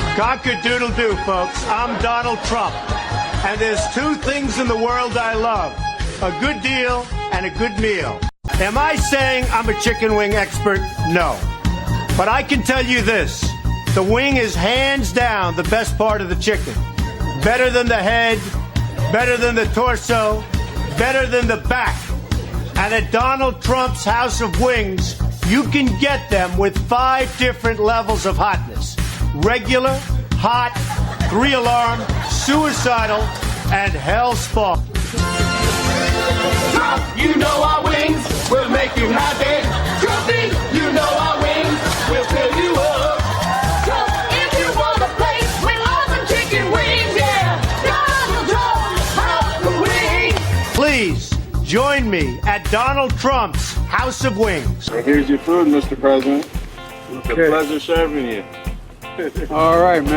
Cock-a-doodle-doo, folks. I'm Donald Trump. And there's two things in the world I love: a good deal and a good meal. Am I saying I'm a chicken wing expert? No. But I can tell you this. The wing is hands down the best part of the chicken. Better than the head, better than the torso, better than the back. And at Donald Trump's House of Wings, you can get them with 5 different levels of hotness: regular, hot, 3-alarm, suicidal, and hellspawn. Trump, you know our wings will make you happy. Trumpy, you know our wings will fill you up. Trump, if you want a place with awesome chicken wings, yeah, Donald Trump, House of Wings. Please join me at Donald Trump's House of Wings. Here's your food, Mr. President. It's a pleasure serving you. All right, man.